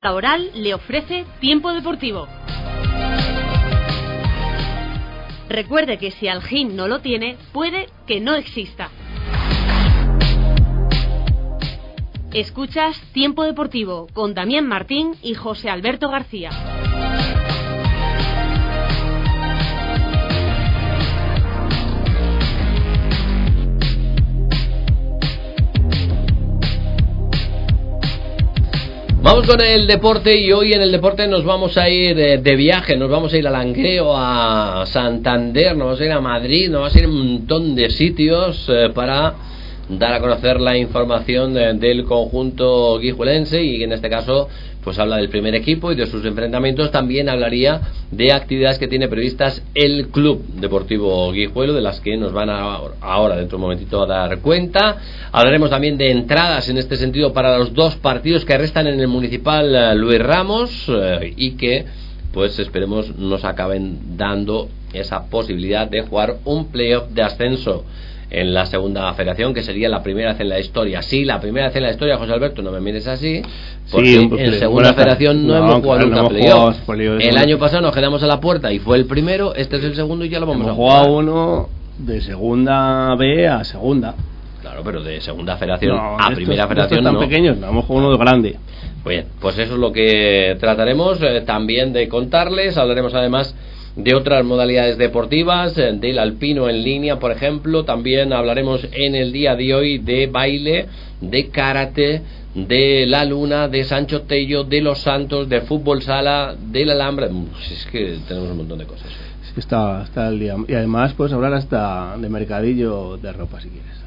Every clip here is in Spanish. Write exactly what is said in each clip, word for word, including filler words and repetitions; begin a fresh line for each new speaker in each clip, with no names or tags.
Oral le ofrece Tiempo Deportivo. Recuerde que si Algin no lo tiene, puede que no exista. Escuchas Tiempo Deportivo con Damián Martín y José Alberto García.
Vamos con el deporte y hoy en el deporte nos vamos a ir de, de viaje, nos vamos a ir a Langreo, a Santander, nos vamos a ir a Madrid, nos vamos a ir a un montón de sitios eh, para dar a conocer la información de, del conjunto guijuelense y en este caso pues habla del primer equipo y de sus enfrentamientos. También hablaría de actividades que tiene previstas el Club Deportivo Guijuelo, de las que nos van a, ahora dentro de un momentito a dar cuenta. Hablaremos también de entradas en este sentido para los dos partidos que restan en el Municipal eh, Luis Ramos eh, y que pues esperemos nos acaben dando esa posibilidad de jugar un playoff de ascenso en la segunda federación, que sería la primera vez en la historia. Sí, la primera vez en la historia, José Alberto, no me mires así, porque sí, en segunda federación no, no hemos jugado nunca no playoff. Playoff. El año pasado nos quedamos a la puerta y fue el primero, este es el segundo y ya lo vamos
hemos
a jugar.
Hemos jugado uno de segunda B a segunda.
Claro, pero de segunda federación
no,
a
estos,
primera federación
estos tan
no.
pequeños, no, hemos jugado uno de grande.
Bien, pues eso es lo que trataremos eh, también de contarles. Hablaremos además de otras modalidades deportivas, del alpino en línea, por ejemplo. También hablaremos en el día de hoy de baile, de karate, de la luna, de Sancho Tello, de los Santos, de fútbol sala, del Alhambra. Es que tenemos un montón de cosas.
Sí, está, está el día. Y además puedes hablar hasta de mercadillo de ropa si quieres.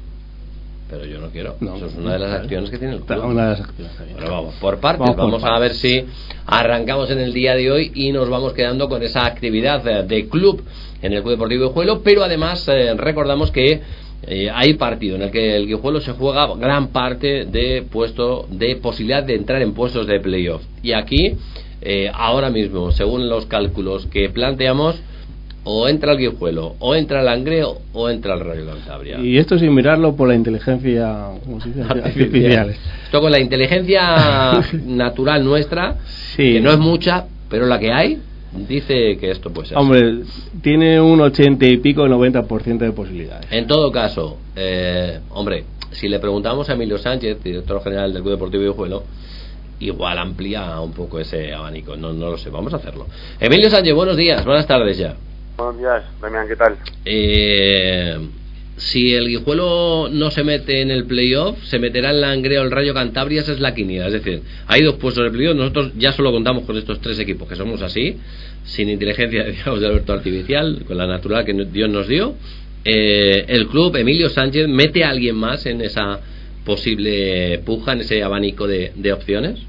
Pero yo no quiero.
No,
eso es una de las acciones que tiene el club.
Una de las acciones también.
Bueno, vamos por partes.
Vamos, por
vamos
partes.
a ver si arrancamos en el día de hoy y nos vamos quedando con esa actividad de, de club en el Club Deportivo Guijuelo. Pero además eh, recordamos que eh, hay partido en el que el Guijuelo se juega gran parte de puesto de posibilidad de entrar en puestos de playoff. Y aquí, eh, ahora mismo, según los cálculos que planteamos, o entra el Guijuelo, o entra el Langreo, o entra el Rayo Cantabria.
Y esto sin mirarlo por la inteligencia, ¿cómo se dice? Artificial.
Esto con la inteligencia natural nuestra,
sí,
que no es mucha, pero la que hay, dice que esto puede ser.
Hombre, tiene un ochenta y pico, noventa por ciento de posibilidades.
En todo caso, eh, hombre, si le preguntamos a Emilio Sánchez, director general del Club Deportivo Guijuelo, igual amplía un poco ese abanico. No, no lo sé, vamos a hacerlo. Emilio Sánchez, buenos días, buenas tardes ya.
Buenos días, Damián, ¿qué tal?
Eh, si el Guijuelo no se mete en el playoff, se meterá el Langreo, el Rayo Cantabria, esa es la quiniela. Es decir, hay dos puestos de playoff, nosotros ya solo contamos con estos tres equipos, que somos así, sin inteligencia, digamos, de Alberto artificial, con la natural que Dios nos dio. Eh, el club, Emilio Sánchez, ¿mete a alguien más en esa posible puja, en ese abanico de, de opciones?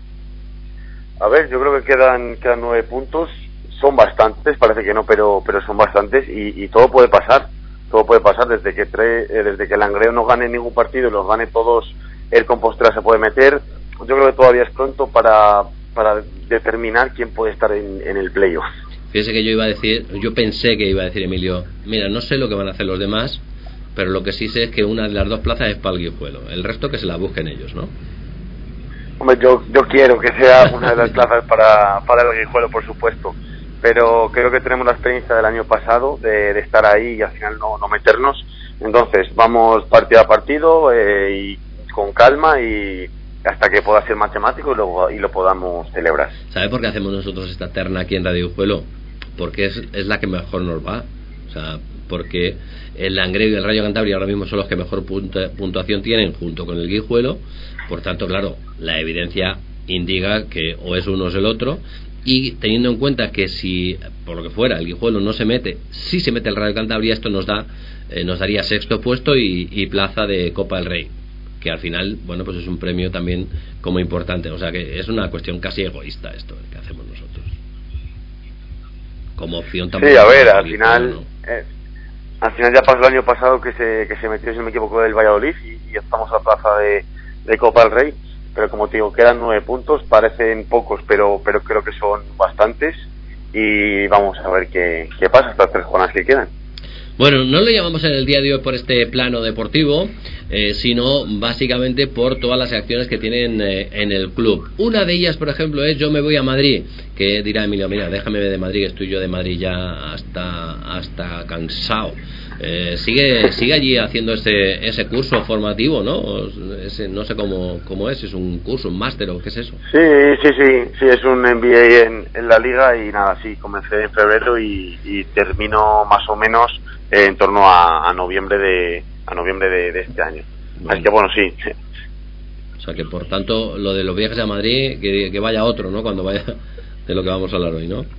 A ver, yo creo que quedan, quedan nueve puntos. Son bastantes, parece que no, pero pero son bastantes y, y todo puede pasar, todo puede pasar desde que tre, eh, desde que el Langreo no gane ningún partido y los gane todos, el Compostela se puede meter. Yo creo que todavía es pronto para para determinar quién puede estar en, en el playoff.
Fíjese que yo iba a decir, yo pensé que iba a decir Emilio, mira, no sé lo que van a hacer los demás, pero lo que sí sé es que una de las dos plazas es para el Guijuelo, el resto que se la busquen ellos, ¿no?
Hombre, yo yo quiero que sea una de las plazas para para el Guijuelo, por supuesto. Pero creo que tenemos la experiencia del año pasado de, de estar ahí y al final no, no meternos. Entonces vamos partido a partido eh, y con calma y hasta que pueda ser matemático y lo, y lo podamos celebrar.
¿Sabe por qué hacemos nosotros esta terna aquí en Radio Guijuelo? Porque es, es la que mejor nos va. O sea, porque el Langreo y el Rayo Cantabria ahora mismo son los que mejor punta, puntuación tienen junto con el Guijuelo. Por tanto, claro, la evidencia indica que o es uno o es el otro. Y teniendo en cuenta que si, por lo que fuera, el Guijuelo no se mete, si se mete el Rayo Cantabria, esto nos da eh, nos daría sexto puesto y, y plaza de Copa del Rey, que al final, bueno, pues es un premio también como importante. O sea que es una cuestión casi egoísta esto que hacemos nosotros. Como opción también.
Sí, a ver, al final, ¿no? eh, al final ya pasó el año pasado que se que se metió, si no me equivoco, del Valladolid y, y estamos a plaza de, de Copa del Rey. Pero como te digo, quedan nueve puntos, parecen pocos, pero pero creo que son bastantes y vamos a ver qué, qué pasa estas tres jornadas que quedan.
Bueno, no lo llamamos en el día de hoy por este plano deportivo, eh, sino básicamente por todas las acciones que tienen eh, en el club. Una de ellas, por ejemplo, es Yo me voy a Madrid, que dirá Emilio, mira, déjame de Madrid, que estoy yo de Madrid ya hasta hasta cansado. Eh, sigue sigue allí haciendo ese ese curso formativo, ¿no? Ese, no sé cómo cómo es, es un curso, un máster o qué es eso.
Sí, sí, sí, sí, es un M B A en, en la liga y nada, sí, comencé en febrero y, y termino más o menos eh, en torno a, a noviembre de a noviembre de, de este año. Bueno. Así que bueno, sí.
O sea que por tanto lo de los viajes a Madrid que, que vaya otro, ¿no? Cuando vaya de lo que vamos a hablar hoy, ¿no?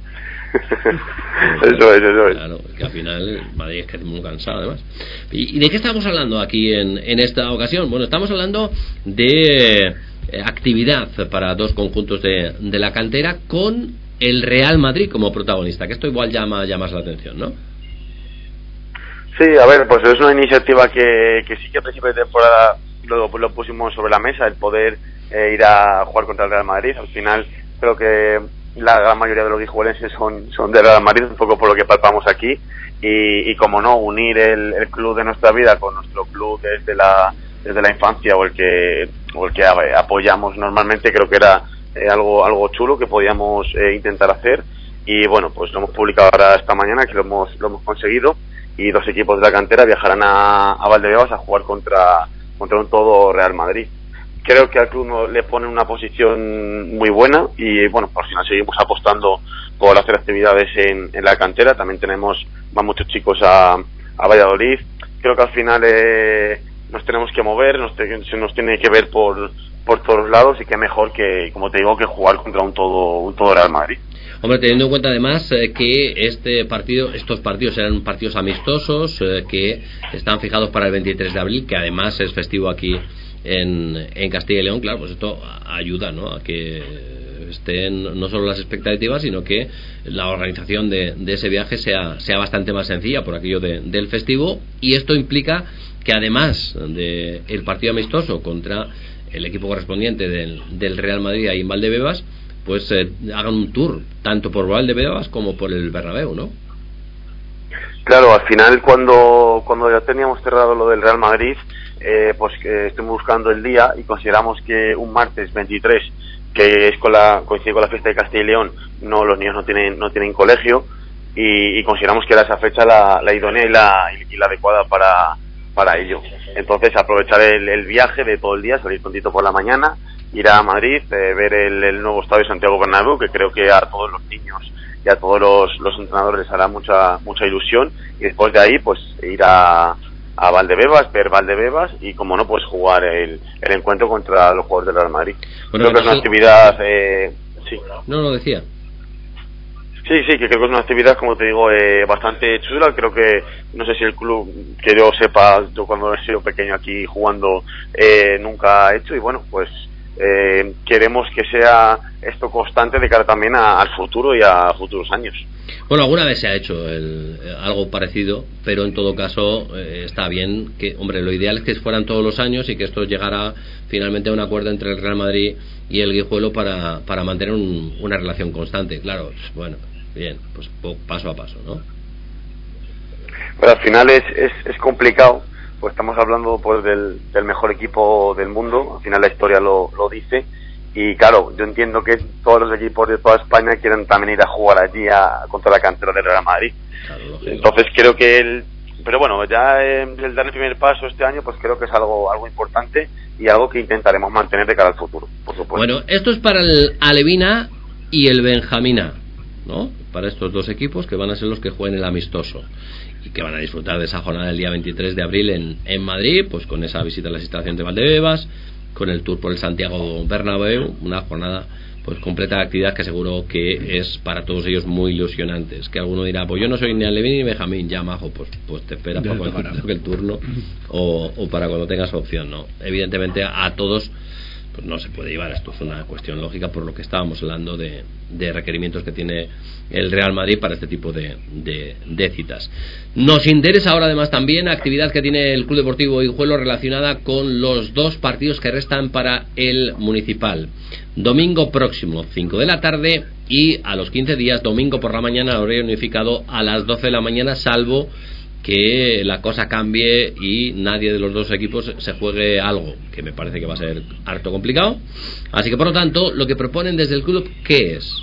Eso es, eso es.
Claro, que al final Madrid es que es muy cansado además. ¿Y, y de qué estamos hablando aquí en, en esta ocasión? Bueno, estamos hablando de eh, actividad para dos conjuntos de, de la cantera con el Real Madrid como protagonista, que esto igual llama, llama más la atención, ¿no?
Sí, a ver, pues es una iniciativa que, que sí que a principio de temporada lo, lo pusimos sobre la mesa, el poder eh, ir a jugar contra el Real Madrid. Al final creo que la gran mayoría de los guijuelenses son, son del Real Madrid, un poco por lo que palpamos aquí, y, y como no, unir el, el club de nuestra vida con nuestro club desde la desde la infancia o el que o el que apoyamos normalmente, creo que era eh, algo algo chulo que podíamos eh, intentar hacer. Y bueno, pues lo hemos publicado ahora esta mañana, que lo hemos lo hemos conseguido, y dos equipos de la cantera viajarán a, a Valdebebas a jugar contra contra un todo Real Madrid. Creo que al club no, le pone una posición muy buena y bueno, por final seguimos apostando por hacer actividades en, en la cantera. También tenemos más muchos chicos a, a Valladolid. Creo que al final eh, nos tenemos que mover, nos te, se nos tiene que ver por por todos lados, y que mejor que, como te digo, que jugar contra un todo un todo Real Madrid.
Hombre, teniendo en cuenta además eh, que este partido, estos partidos eran partidos amistosos eh, que están fijados para el veintitrés de abril, que además es festivo aquí en, en Castilla y León, claro, pues esto ayuda, ¿no?, a que estén no solo las expectativas, sino que la organización de, de ese viaje sea, sea bastante más sencilla por aquello de, del festivo. Y esto implica que además de el partido amistoso contra el equipo correspondiente del, del Real Madrid ahí en Valdebebas, pues eh, hagan un tour tanto por Valdebebas como por el Bernabéu, ¿no?
Claro, al final cuando cuando ya teníamos cerrado lo del Real Madrid, eh, pues eh, estuvimos buscando el día y consideramos que un martes veintitrés, que es con la coincide con la fiesta de Castilla y León, no, los niños no tienen no tienen colegio, y, y consideramos que era esa fecha la, la idónea y la y la adecuada para para ello. Entonces aprovechar el, el viaje de todo el día, salir prontito por la mañana, ir a Madrid, eh, ver el, el nuevo estadio Santiago Bernabéu, que creo que a todos los niños y a todos los, los entrenadores les hará mucha mucha ilusión, y después de ahí pues ir a, a Valdebebas, ver Valdebebas y, como no, pues jugar el, el encuentro contra los jugadores del Real Madrid.
Bueno,
creo que es una actividad eh, sí.
No, lo decía.
Sí, sí, que creo que es una actividad, como te digo, eh, bastante chula. Creo que, no sé si el club, que yo sepa, yo cuando he sido pequeño aquí jugando, eh, nunca ha hecho, y bueno, pues eh, queremos que sea esto constante de cara también a, al futuro y a futuros años.
Bueno, alguna vez se ha hecho el, algo parecido, pero en todo caso eh, está bien que, hombre, lo ideal es que fueran todos los años y que esto llegara finalmente a un acuerdo entre el Real Madrid y el Guijuelo para, para mantener un, una relación constante. Claro, bueno, bien, pues paso a paso, ¿no?
Pero al final es, es, es complicado, pues estamos hablando pues del, del mejor equipo del mundo, al final la historia lo, lo dice, y claro, yo entiendo que todos los equipos de toda España quieren también ir a jugar allí a, contra la cantera del Real Madrid. Claro, entonces creo que el, pero bueno, ya eh, el dar el primer paso este año, pues creo que es algo algo importante y algo que intentaremos mantener de cara al futuro, por supuesto.
Bueno, esto es para el Alevina y el Benjamina, ¿no? Para estos dos equipos que van a ser los que jueguen el amistoso y que van a disfrutar de esa jornada del día veintitrés de abril en, en Madrid, pues con esa visita a las instalaciones de Valdebebas, con el tour por el Santiago Bernabéu, una jornada pues completa de actividad que seguro que es para todos ellos muy ilusionantes. Que alguno dirá, pues yo no soy ni Alevín ni Benjamín, ya majo, pues, pues te esperas para cuando te toque el turno o, o para cuando tengas opción, ¿no? Evidentemente a, a todos pues no se puede llevar, esto es una cuestión lógica por lo que estábamos hablando de, de requerimientos que tiene el Real Madrid para este tipo de, de, de citas. Nos interesa ahora además también actividad que tiene el Club Deportivo Guijuelo relacionada con los dos partidos que restan para el Municipal. Domingo próximo, cinco de la tarde, y a los quince días, domingo por la mañana, horario unificado a las doce de la mañana, salvo que la cosa cambie y nadie de los dos equipos se juegue algo, que me parece que va a ser harto complicado. Así que por lo tanto, lo que proponen desde el club, ¿qué es?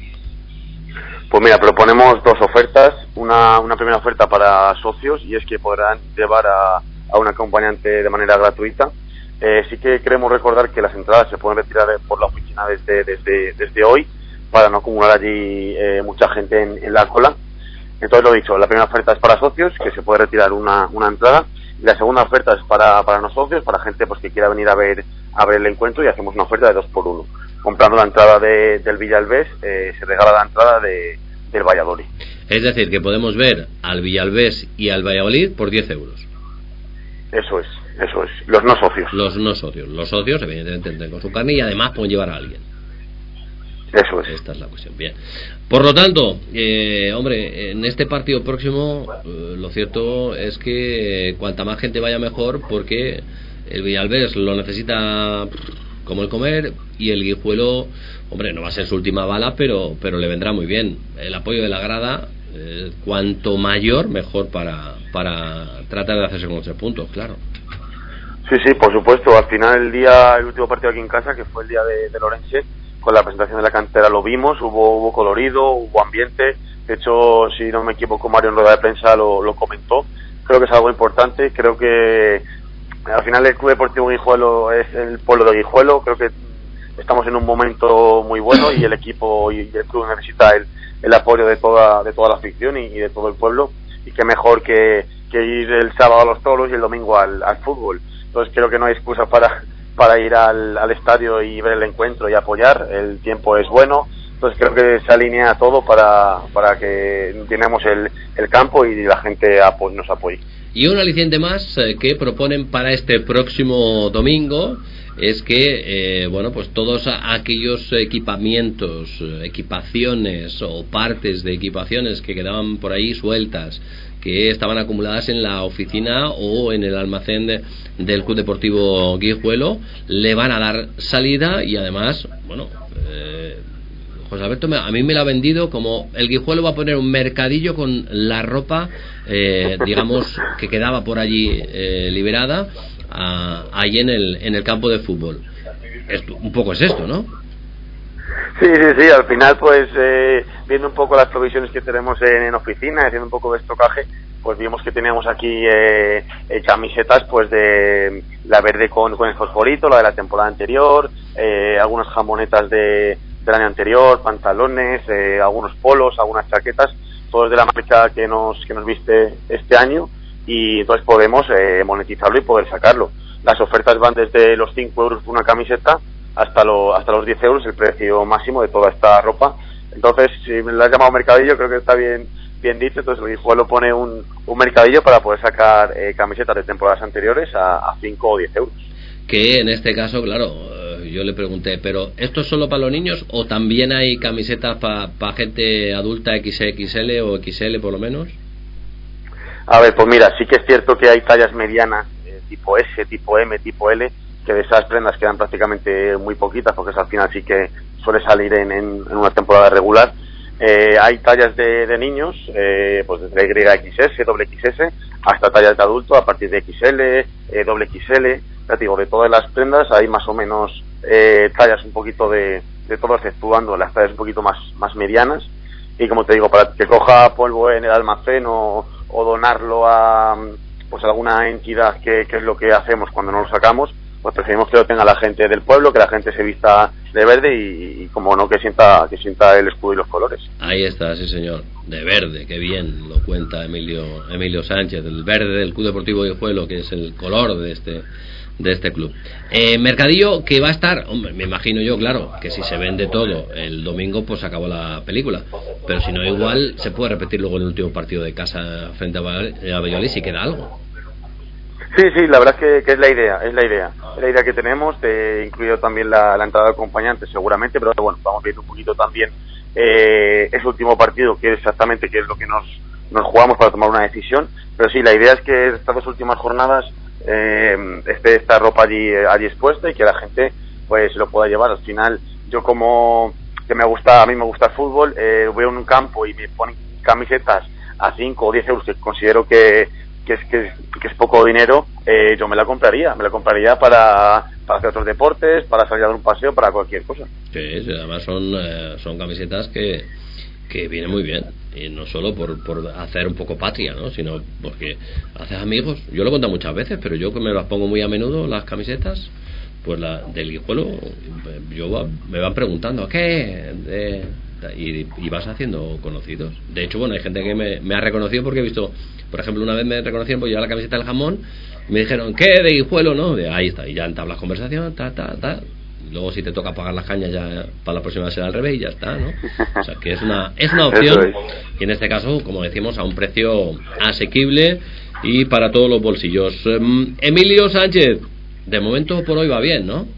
Pues mira, proponemos dos ofertas. Una, una primera oferta para socios, y es que podrán llevar a, a un acompañante de manera gratuita. Eh, sí que queremos recordar que las entradas se pueden retirar por la oficina desde, desde, desde hoy, para no acumular allí eh, mucha gente en, en la cola. Entonces, lo dicho, la primera oferta es para socios, que se puede retirar una, una entrada, y la segunda oferta es para, para no socios, para gente pues que quiera venir a ver a ver el encuentro, y hacemos una oferta de dos por uno. Comprando la entrada de, del Villalbés, eh, se regala la entrada de, del Valladolid.
Es decir, que podemos ver al Villalbés y al Valladolid por diez euros.
Eso es, eso es. Los no socios.
Los no socios. Los socios, evidentemente, tendrán con su carne y además pueden llevar a alguien.
Eso es.
Esta es la cuestión. Bien. Por lo tanto, eh, hombre, en este partido próximo, eh, lo cierto es que eh, cuanta más gente vaya mejor, porque el Villalbés lo necesita como el comer, y el Guijuelo, hombre, no va a ser su última bala, pero pero le vendrá muy bien. El apoyo de la grada, eh, cuanto mayor, mejor para, para tratar de hacerse con los tres puntos, claro.
Sí, sí, por supuesto. Al final, el día, el último partido aquí en casa, que fue el día de, de Lorense, con la presentación de la cantera lo vimos, hubo, hubo colorido, hubo ambiente. De hecho, si no me equivoco, Mario en rueda de prensa lo, lo comentó. Creo que es algo importante. Creo que al final el Club Deportivo Guijuelo es el pueblo de Guijuelo. Creo que estamos en un momento muy bueno, y el equipo y el club necesita el, el apoyo de toda de toda la afición y, y de todo el pueblo. Y qué mejor que, que ir el sábado a los toros y el domingo al, al fútbol. Entonces creo que no hay excusa para para ir al, al estadio y ver el encuentro y apoyar. El tiempo es bueno, entonces creo que se alinea todo para, para que llenemos el, el campo y la gente apo- nos apoye.
Y un aliciente más eh, que proponen para este próximo domingo es que, eh, bueno, pues todos aquellos equipamientos, equipaciones o partes de equipaciones que quedaban por ahí sueltas, que estaban acumuladas en la oficina o en el almacén de, del Club Deportivo Guijuelo, le van a dar salida. Y además, bueno, eh, José Alberto me, a mí me lo ha vendido como el Guijuelo va a poner un mercadillo con la ropa, eh, digamos, que quedaba por allí eh, liberada, a, ahí en el, en el campo de fútbol. Esto, un poco es esto, ¿no?
Sí, sí, sí, al final pues eh, viendo un poco las provisiones que tenemos en, en oficina, haciendo un poco de estocaje, pues vimos que teníamos aquí eh, eh, camisetas pues de la verde con, con el fosforito, la de la temporada anterior, eh, algunas jamonetas de, del año anterior, pantalones, eh, algunos polos, algunas chaquetas, todos de la marca que nos, que nos viste este año, y entonces podemos eh, monetizarlo y poder sacarlo. Las ofertas van desde los cinco euros por una camiseta hasta, lo, hasta los diez euros, el precio máximo de toda esta ropa. Entonces, si me la has llamado mercadillo, creo que está bien bien dicho. Entonces el Guijuelo pone un, un mercadillo para poder sacar eh, camisetas de temporadas anteriores a cinco o diez euros.
Que en este caso, claro, yo le pregunté, ¿pero esto es solo para los niños o también hay camisetas para pa gente adulta equis equis ele o equis ele por lo menos?
A ver, pues mira, sí que es cierto que hay tallas medianas, eh, tipo ese, tipo eme, tipo ele, que de esas prendas quedan prácticamente muy poquitas, porque eso al final sí que suele salir en, en, en una temporada regular. Eh, hay tallas de, de niños, eh, pues desde igre equis ese, doble equis ese, hasta tallas de adulto a partir de equis ele, eh, doble equis ele. Ya te digo, de todas las prendas hay más o menos eh, tallas un poquito de, de todo, exceptuando las tallas un poquito más, más medianas. Y como te digo, para que coja polvo en el almacén o, o donarlo a pues alguna entidad, que, que es lo que hacemos cuando no lo sacamos, pues preferimos que lo tenga la gente del pueblo, que la gente se vista de verde y, y como no, que sienta que sienta el escudo y los colores.
Ahí está, sí señor, de verde, qué bien lo cuenta Emilio Emilio Sánchez, el verde del Club Deportivo Guijuelo, que es el color de este de este club. Eh, mercadillo que va a estar, hombre, me imagino yo, claro, que si se vende todo el domingo, pues acabó la película, pero si no, igual se puede repetir luego el último partido de casa frente a Valladolid si queda algo.
Sí, sí, la verdad es que, que es la idea, es la idea, es la idea que tenemos, de incluido también la, la entrada de acompañantes seguramente, pero bueno, vamos viendo un poquito también eh, ese último partido, que es exactamente qué es lo que nos, nos jugamos para tomar una decisión, pero sí, la idea es que estas dos últimas jornadas eh, esté esta ropa allí, allí expuesta y que la gente pues lo pueda llevar. Al final, yo como que me gusta, a mí me gusta el fútbol, eh, veo en un campo y me ponen camisetas a cinco o diez euros, que considero que, que, es, que, es, que es poco dinero, eh, yo me la compraría, me la compraría para, para hacer otros deportes, para salir a dar un paseo, para cualquier cosa.
Sí, sí, además son, eh, son camisetas que, que vienen muy bien, y no solo por, por hacer un poco patria, ¿no? Sino porque haces amigos. Yo lo he contado muchas veces, pero yo que me las pongo muy a menudo, las camisetas, pues la del Guijuelo, yo va, me van preguntando ¿a qué? De, y, y vas haciendo conocidos. De hecho, bueno, hay gente que me, me ha reconocido porque he visto, por ejemplo, una vez me reconocieron porque llevaba la camiseta del jamón y me dijeron ¿qué? De Guijuelo, ¿no? De, ahí está, y ya entablas conversación, ta, ta, ta. Luego si te toca pagar las cañas ya para la próxima será al revés y ya está, ¿no? O sea que es una es una opción, y en este caso, como decimos, a un precio asequible y para todos los bolsillos. Um, Emilio Sánchez, de momento por hoy va bien, ¿no?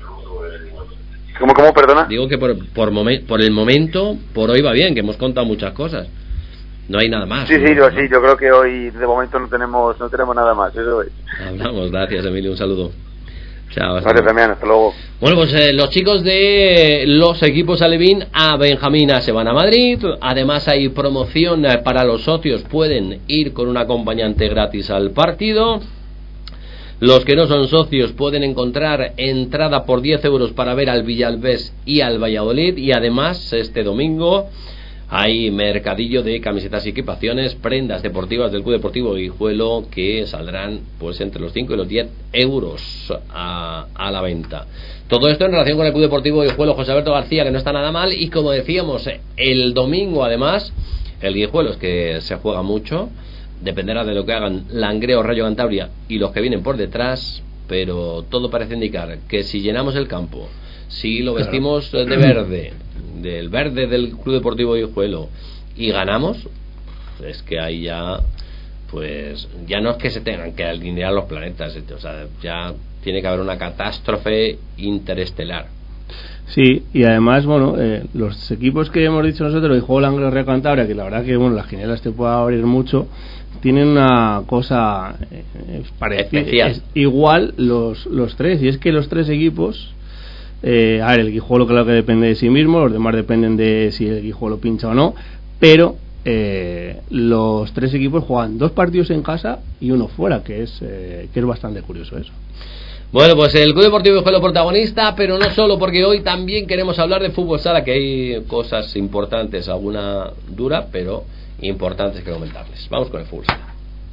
¿Cómo, cómo, perdona?
Digo que por por, momen, por el momento, por hoy va bien, que hemos contado muchas cosas. No hay nada más.
Sí,
¿no?
sí, yo, sí, yo creo que hoy de momento no tenemos no tenemos nada más, eso es.
Hablamos, gracias Emilio, un saludo. Chao,
gracias también, hasta luego.
Bueno, pues eh, los chicos de los equipos alevín a Benjamina se van a Madrid. Además hay promoción eh, para los socios, pueden ir con un acompañante gratis al partido. Los que no son socios pueden encontrar entrada por diez euros para ver al Villalbés y al Valladolid. Y además este domingo hay mercadillo de camisetas y equipaciones, prendas deportivas del Club Deportivo Guijuelo, que saldrán pues entre los cinco y los diez euros a, a la venta. Todo esto en relación con el Club Deportivo Guijuelo José Alberto García, que no está nada mal. Y como decíamos, el domingo además el Guijuelo es que se juega mucho, dependerá de lo que hagan Langreo, Rayo Cantabria y los que vienen por detrás, pero todo parece indicar que si llenamos el campo, si lo vestimos de verde, del verde del Club Deportivo Guijuelo, y ganamos, es que ahí ya pues ya no es que se tengan que alinear los planetas, o sea, ya tiene que haber una catástrofe interestelar.
Sí, y además, bueno, eh, los equipos que hemos dicho nosotros, el juego Langreo, Rayo Cantabria, que la verdad que, bueno, las quinielas te puede abrir mucho, tienen una cosa eh, parecida, es igual los, los tres, y es que los tres equipos, eh, a ver, el Guijuelo claro que depende de sí mismo, los demás dependen de si el Guijuelo pincha o no, pero eh, los tres equipos juegan dos partidos en casa y uno fuera, que es eh, que es bastante curioso eso.
Bueno, pues el Club Deportivo Guijuelo protagonista, pero no solo, porque hoy también queremos hablar de fútbol sala, que hay cosas importantes, alguna dura, pero importantes que comentarles. Vamos con el fútbol sala.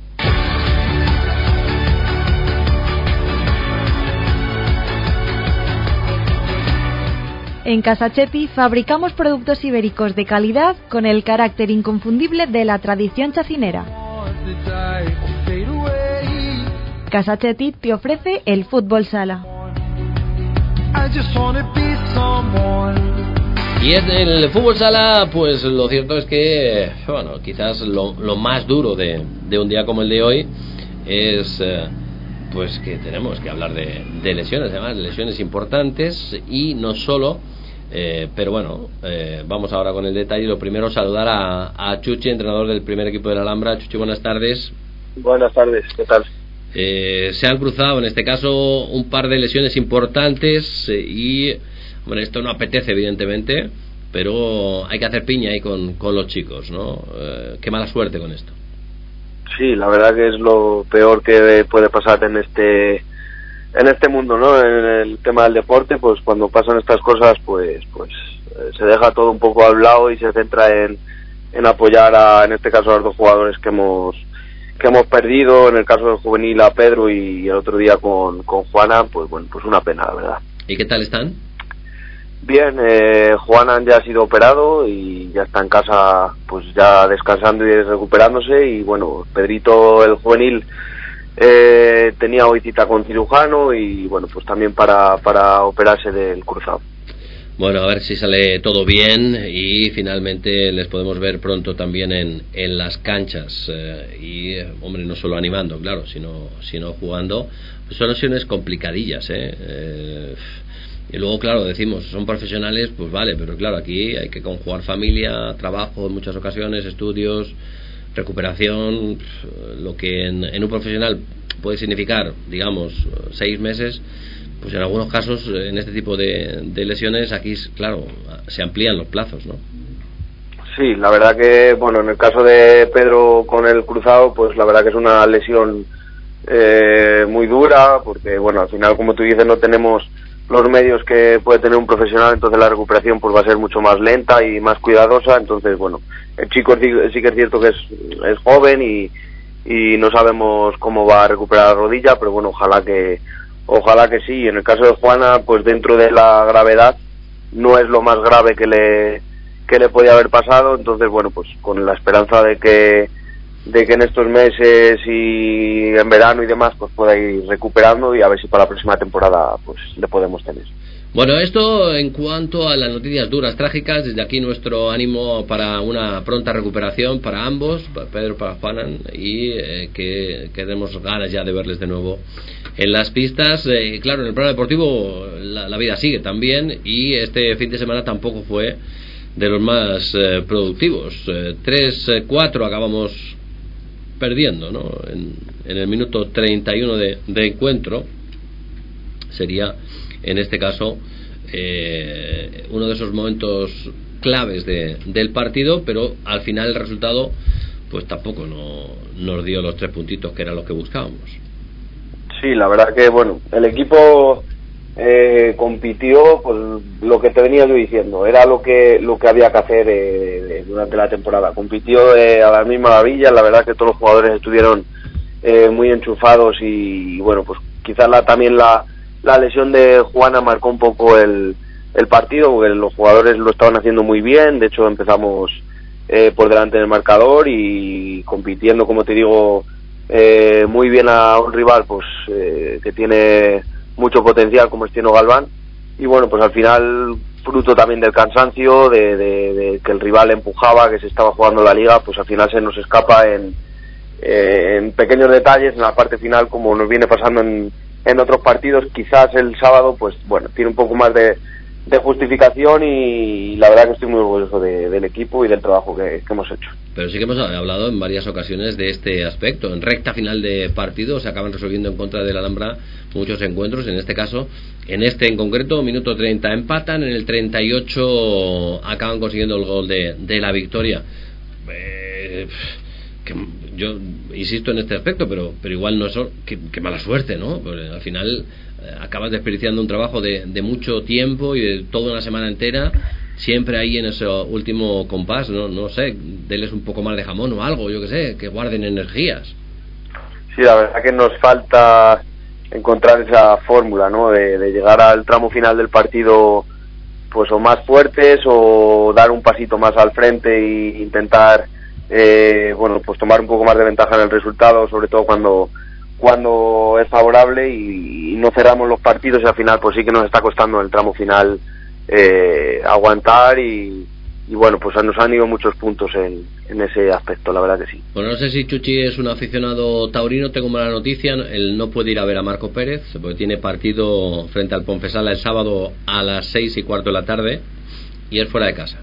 En Casa Chepi fabricamos productos ibéricos de calidad con el carácter inconfundible de la tradición chacinera. Casa Chepi te ofrece el fútbol sala.
Y en el fútbol sala, pues lo cierto es que, bueno, quizás lo, lo más duro de, de un día como el de hoy es, eh, pues que tenemos que hablar de, de lesiones, además, lesiones importantes y no solo, eh, pero bueno, eh, vamos ahora con el detalle. Lo primero, saludar a, a Chuchi, entrenador del primer equipo de la Alhambra. Chuchi, buenas tardes.
Buenas tardes, ¿qué tal?
Eh, se han cruzado en este caso un par de lesiones importantes eh, y bueno, esto no apetece evidentemente, pero hay que hacer piña ahí con, con los chicos, ¿no? Eh, qué mala suerte con esto.
Sí, la verdad que es lo peor que puede pasar en este en este mundo, ¿no? En el tema del deporte, pues cuando pasan estas cosas, pues pues eh, se deja todo un poco al lado y se centra en, en apoyar a, en este caso, a los dos jugadores que hemos que hemos perdido, en el caso del juvenil a Pedro y el otro día con, con Juana, pues bueno, pues una pena, la verdad.
¿Y qué tal están?
Bien, eh, Juanan ya ha sido operado y ya está en casa, pues ya descansando y recuperándose, y bueno, Pedrito, el juvenil, eh, tenía hoy cita con cirujano y bueno, pues también para, para operarse del cruzado.
Bueno, a ver si sale todo bien y finalmente les podemos ver pronto también en, en las canchas eh, y, hombre, no solo animando, claro, sino, sino jugando. Pues son lesiones complicadillas, ¿eh? eh Y luego, claro, decimos, son profesionales, pues vale, pero claro, aquí hay que conjugar familia, trabajo en muchas ocasiones, estudios, recuperación, lo que en, en un profesional puede significar, digamos, seis meses, pues en algunos casos, en este tipo de, de lesiones, aquí, claro, se amplían los plazos, ¿no?
Sí, la verdad que, bueno, en el caso de Pedro con el cruzado, pues la verdad que es una lesión eh, muy dura, porque, bueno, al final, como tú dices, no tenemos los medios que puede tener un profesional, entonces la recuperación pues va a ser mucho más lenta y más cuidadosa. Entonces, bueno, el chico sí, sí que es cierto que es, es joven y, y no sabemos cómo va a recuperar la rodilla, pero bueno, ojalá que ojalá que sí. En el caso de Juana, pues dentro de la gravedad no es lo más grave que le que le podía haber pasado, entonces bueno, pues con la esperanza de que de que en estos meses y en verano y demás pues pueda ir recuperando y a ver si para la próxima temporada pues le podemos tener.
Bueno, esto en cuanto a las noticias duras, trágicas. Desde aquí nuestro ánimo para una pronta recuperación para ambos, para Pedro, para Juanan, y eh, que, que tenemos ganas ya de verles de nuevo en las pistas. Eh, claro, en el plano deportivo la, la vida sigue también, y este fin de semana tampoco fue de los más eh, productivos. tres cuatro eh, acabamos perdiendo, ¿no? En, en el minuto treinta y uno de, de encuentro. Sería, en este caso, eh, uno de esos momentos claves de, del partido, pero al final el resultado pues tampoco no, nos dio los tres puntitos que era lo que buscábamos.
Sí, la verdad que, bueno, el equipo eh, compitió, pues lo que te venía yo diciendo, era lo que lo que había que hacer eh, durante la temporada. Compitió eh, a las mismas maravillas. La verdad que todos los jugadores estuvieron eh, muy enchufados y, bueno, pues quizás la, también la, la lesión de Juana marcó un poco el, el partido, porque los jugadores lo estaban haciendo muy bien. De hecho, empezamos eh, por delante del marcador y compitiendo, como te digo, eh, muy bien a un rival pues eh, que tiene mucho potencial como es Tino Galván. Y bueno, pues al final, fruto también del cansancio, de, de, de que el rival empujaba, que se estaba jugando la liga, pues al final se nos escapa en, eh, en pequeños detalles en la parte final, como nos viene pasando en, en otros partidos. Quizás el sábado, pues bueno, tiene un poco más de, de justificación, y la verdad que estoy muy orgulloso de, del equipo y del trabajo que, que hemos hecho.
Pero sí que hemos hablado en varias ocasiones de este aspecto. En recta final de partido se acaban resolviendo en contra del Alhambra muchos encuentros. En este caso, en este en concreto, minuto treinta empatan, en el treinta y ocho acaban consiguiendo el gol de, de la victoria. Eh, que yo insisto en este aspecto, pero pero igual no es que, que mala suerte, ¿no? Porque al final eh, acabas desperdiciando un trabajo de, de mucho tiempo y de toda una semana entera, siempre ahí en ese último compás. No no sé, denles un poco más de jamón o algo, yo que sé, que guarden energías.
Sí, la verdad que nos falta encontrar esa fórmula, ¿no? De, de llegar al tramo final del partido pues o más fuertes, o dar un pasito más al frente e intentar eh, bueno, pues tomar un poco más de ventaja en el resultado, sobre todo cuando cuando es favorable, y, y no cerramos los partidos, y al final pues sí que nos está costando en el tramo final eh, aguantar, y, y bueno, pues nos han ido muchos puntos en, en ese aspecto, la verdad que sí.
Bueno, no sé si Chuchi es un aficionado taurino. Tengo mala noticia, él no puede ir a ver a Marco Pérez porque tiene partido frente al Ponfesala el sábado a las seis y cuarto de la tarde, y es fuera de casa.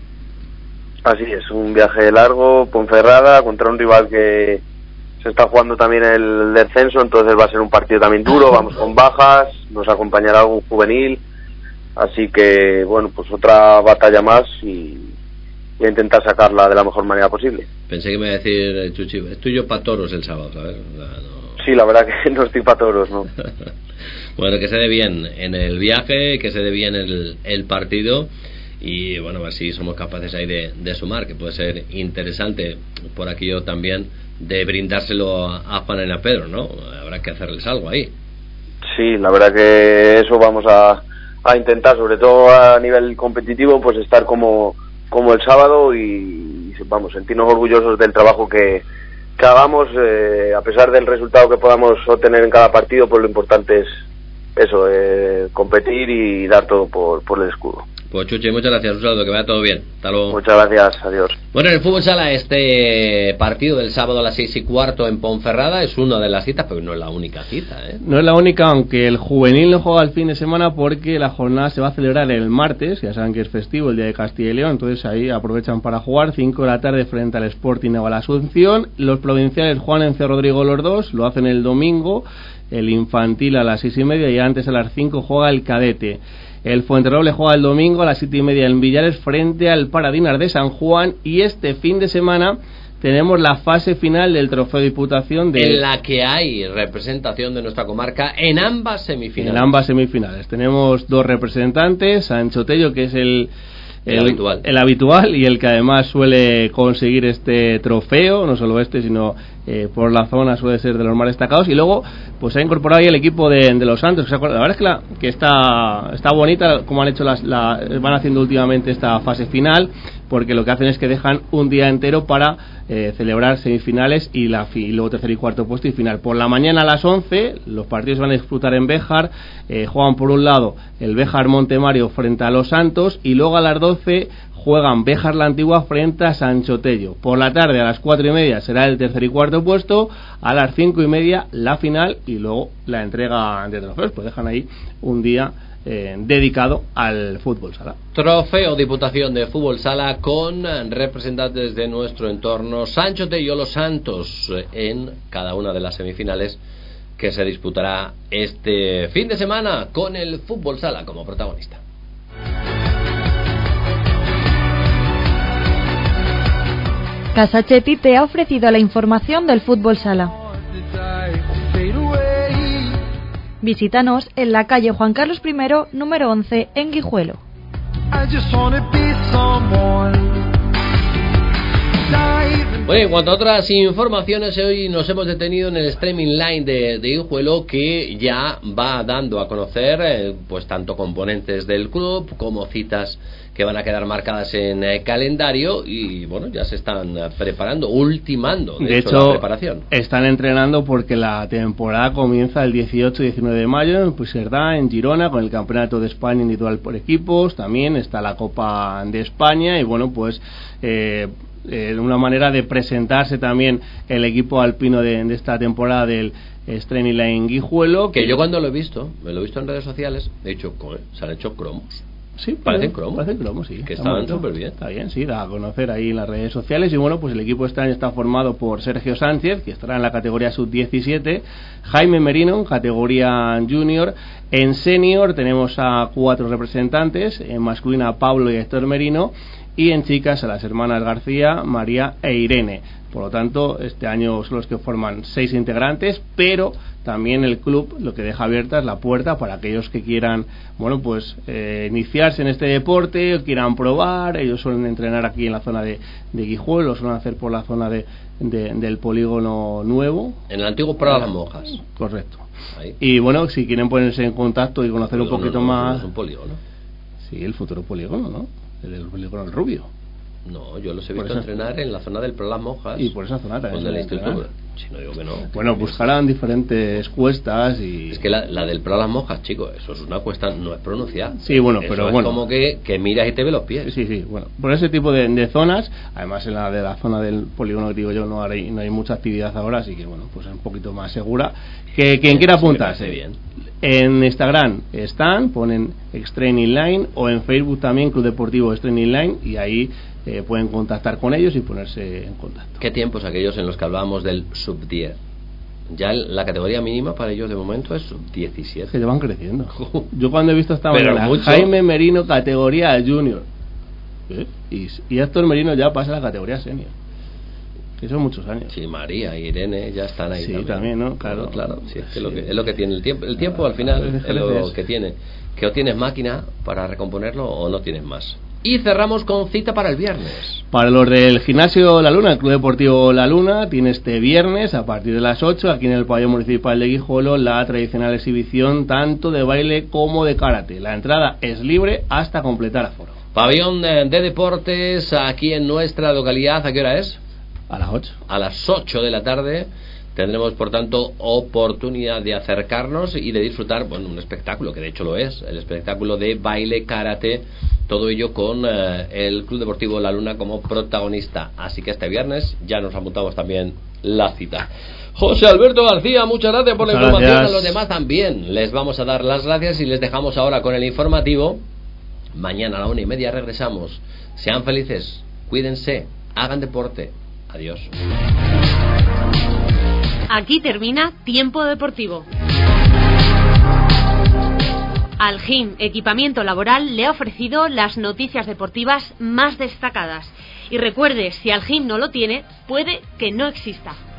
Así es, un viaje largo, Ponferrada, contra un rival que se está jugando también el descenso, entonces va a ser un partido también duro. Vamos con bajas, nos acompañará algún juvenil, así que bueno, pues otra batalla más, y, y a intentar sacarla de la mejor manera posible.
Pensé que me iba a decir, Chuchi, estoy yo para toros el sábado, ¿sabes? No.
Sí, la verdad que no estoy para toros, ¿no?
Bueno, que se dé bien en el viaje, que se dé bien el, el partido, y bueno, a ver si somos capaces ahí de, de sumar, que puede ser interesante por aquello también de brindárselo a, a Juan y a Pedro, ¿no? Habrá que hacerles algo ahí.
Sí, la verdad que eso vamos a, a intentar, sobre todo a nivel competitivo, pues estar como, como el sábado, y vamos, sentirnos orgullosos del trabajo que, que hagamos, eh, a pesar del resultado que podamos obtener en cada partido. Pues lo importante es eso, eh, competir y dar todo por, por el escudo.
Pues Chuchi, muchas gracias, un saludo, que vaya todo bien. Hasta luego.
Muchas gracias, adiós.
Bueno, en el fútbol sala, este partido del sábado a las seis y cuarto en Ponferrada es una de las citas, pero no es la única cita, ¿eh?
No es la única, aunque el juvenil no juega el fin de semana, porque la jornada se va a celebrar el martes. Ya saben que es festivo, el día de Castilla y León, entonces ahí aprovechan para jugar. cinco de la tarde frente al Sporting Naval Asunción. Los provinciales juegan en C. Rodrigo los dos, lo hacen el domingo. El infantil a las seis y media, y antes a las cinco juega el cadete. El Fuenterroble juega el domingo a las siete y media en Villares frente al Paradinas de San Juan, y este fin de semana tenemos la fase final del Trofeo Diputación de...
en la que hay representación de nuestra comarca en ambas semifinales.
En ambas semifinales tenemos dos representantes, Sancho Tello, que es el
El, el habitual
el habitual y el que además suele conseguir este trofeo, no solo este, sino eh, por la zona suele ser de los más destacados, y luego pues ha incorporado ahí el equipo de, de los Santos, la verdad es que, la, que está está bonita como han hecho las la, van haciendo últimamente esta fase final, porque lo que hacen es que dejan un día entero para eh, celebrar semifinales y, la, y luego tercer y cuarto puesto y final. Por la mañana a las once los partidos van a disputar en Béjar, eh, juegan por un lado el Béjar Montemario frente a los Santos, y luego a las doce juegan Béjar la Antigua frente a Sancho Tello. Por la tarde a las cuatro y media será el tercer y cuarto puesto, a las cinco y media la final y luego la entrega de trofeos. Pues dejan ahí un día eh, dedicado al fútbol sala.
Trofeo Diputación de Fútbol Sala con representantes de nuestro entorno, Sancho Tello, los Santos, en cada una de las semifinales que se disputará este fin de semana con el Fútbol Sala como protagonista.
Casachetti te ha ofrecido la información del Fútbol Sala. Visítanos en la calle Juan Carlos primero, número once, en Guijuelo.
Bueno, en cuanto a otras informaciones, hoy nos hemos detenido en el streaming line de, de Guijuelo, que ya va dando a conocer eh, pues tanto componentes del club como citas que van a quedar marcadas en el calendario, y bueno, ya se están preparando, ultimando de, de hecho, hecho la preparación.
Están entrenando porque la temporada comienza el dieciocho y diecinueve de mayo en Puigcerdá, en Girona, con el Campeonato de España individual por equipos. También está la Copa de España, y bueno, pues eh, eh, una manera de presentarse también el equipo alpino de, de esta temporada del Streaming Line Guijuelo,
que, que yo cuando lo he visto, me lo he visto en redes sociales, de hecho, se han hecho cromos.
Sí,
parecen cromos.
Parecen cromos, sí.
Que estaban súper bien.
Está bien, sí, da a conocer ahí en las redes sociales. Y bueno, pues el equipo este año está formado por Sergio Sánchez, que estará en la categoría sub diecisiete, Jaime Merino, en categoría junior. En senior tenemos a cuatro representantes, en masculina a Pablo y Héctor Merino, y en chicas a las hermanas García, María e Irene. Por lo tanto, este año son los que forman seis integrantes, pero también el club lo que deja abierta es la puerta para aquellos que quieran, bueno, pues eh, iniciarse en este deporte, o quieran probar. Ellos suelen entrenar aquí en la zona de, de Guijuelo, lo suelen hacer por la zona de, de, del polígono nuevo.
En el antiguo Prado de las Monjas.
Correcto.
Ahí.
Y bueno, si quieren ponerse en contacto y conocer un poquito
no,
más...
No es un polígono.
Sí, el futuro polígono, ¿no? El, el polígono del Rubio.
No, yo los he visto entrenar en la zona del Pro Las Monjas.
Y por esa zona también.
Con el instituto. Si no digo que no.
Bueno, buscarán diferentes cuestas y...
Es que la, la del Pro Las Monjas, chicos, eso es una cuesta, no es pronunciada.
Sí, bueno,
eso
pero
es
bueno.
como que, que miras y te ve los pies.
Sí, sí, bueno. Por ese tipo de, de zonas, además en la de la zona del polígono que digo yo, no hay, no hay mucha actividad ahora, así que bueno, pues es un poquito más segura. Que quien quiera apuntarse.
Bien.
En Instagram están, ponen Extraining Line, o en Facebook también, Club Deportivo Extraining Line, y ahí eh, pueden contactar con ellos y ponerse en contacto.
¿Qué tiempos aquellos en los que hablábamos del sub diez? Ya la categoría mínima para ellos de momento es sub diecisiete.
Que ya van creciendo. Yo cuando he visto esta
Pero
mañana
mucho.
Jaime Merino categoría junior, ¿eh? y, y Héctor Merino ya pasa a la categoría senior. Que son muchos años.
Sí, María y Irene ya están ahí.
Sí,
también,
también, ¿no? Claro,
claro. Sí, es, que
sí.
Lo que, es lo que tiene el tiempo. El tiempo al final es lo que tiene. Que o tienes máquina para recomponerlo o no tienes más. Y cerramos con cita para el viernes.
Para los del gimnasio La Luna, el Club Deportivo La Luna tiene este viernes a partir de las ocho aquí en el pabellón municipal de Guijuelo la tradicional exhibición tanto de baile como de karate. La entrada es libre hasta completar aforo.
Pabellón de, de deportes aquí en nuestra localidad. ¿A qué hora es?
A las ocho.
A las ocho de la tarde. Tendremos, por tanto, oportunidad de acercarnos y de disfrutar, bueno, un espectáculo, que de hecho lo es, el espectáculo de baile, karate, todo ello con eh, el Club Deportivo La Luna como protagonista. Así que este viernes ya nos apuntamos también la cita. José Alberto García, muchas gracias por muchas la información. Gracias. A los demás también les vamos a dar las gracias y les dejamos ahora con el informativo. Mañana a la una y media regresamos. Sean felices, cuídense, hagan deporte. Adiós.
Aquí termina Tiempo Deportivo. Algin Equipamiento Laboral le ha ofrecido las noticias deportivas más destacadas. Y recuerde, si Algin no lo tiene, puede que no exista.